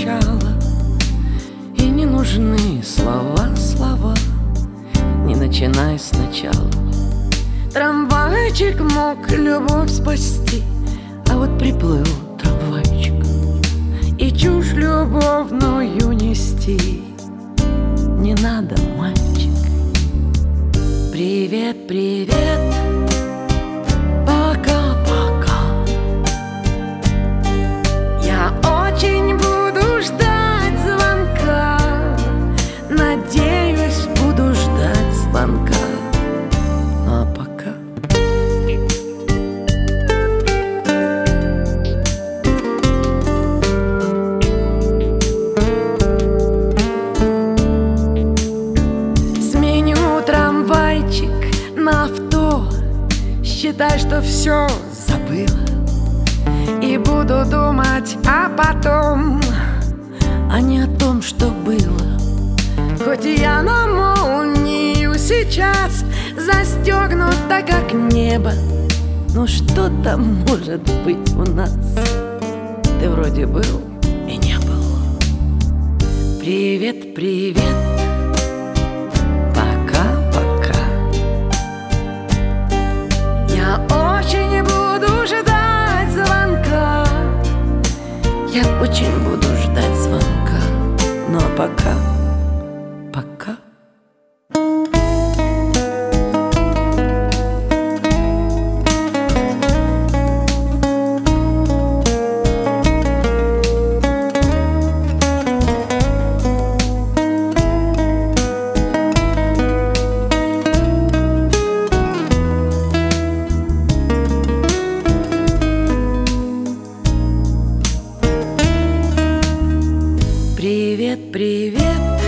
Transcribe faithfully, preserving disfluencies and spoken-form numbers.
начало, и не нужны слова, слова. Не начинай сначала. Трамвайчик мог любовь спасти, а вот приплыл трамвайчик и чушь любовную нести. Не надо, мальчик. Привет, привет, пока-пока. Я очень буду ждать звонка. Надеюсь, буду ждать звонка. Ну а пока сменю трамвайчик на авто. Считай, что все забыла, и буду думать о потом, а не о том, что было. Хоть я на молнию сейчас застегнута, как небо, но что там может быть у нас? Ты вроде был и не был. Привет, привет, пока-пока. Я очень буду ждать звонка. Я очень буду ждать звонка. Ну а пока, пока. Привет, привет,